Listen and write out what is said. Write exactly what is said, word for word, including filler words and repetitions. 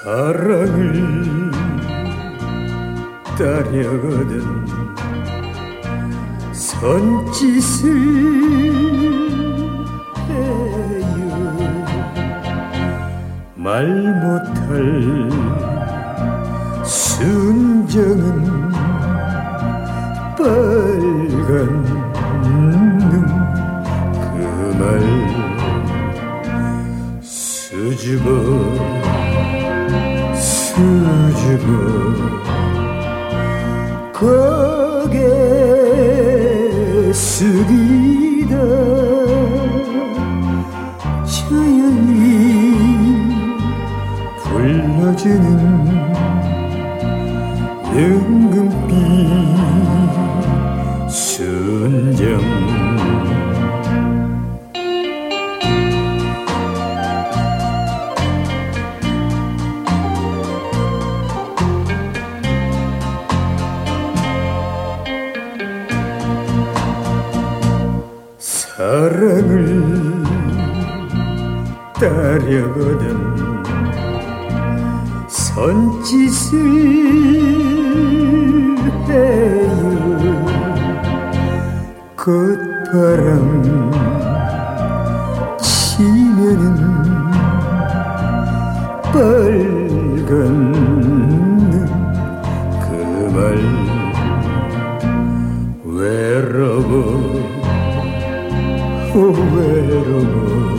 사랑을 따려거든 손짓을 해요. 말 못할 순정은 빨간 눈 그 말 수줍어 수줍어 고개 숙이다 조용히 불러주는 눈금빛 순정 사랑을 따려거든 손짓을 해요. 꽃바람 치면은 빨간 눈 그 말 외로워 외로워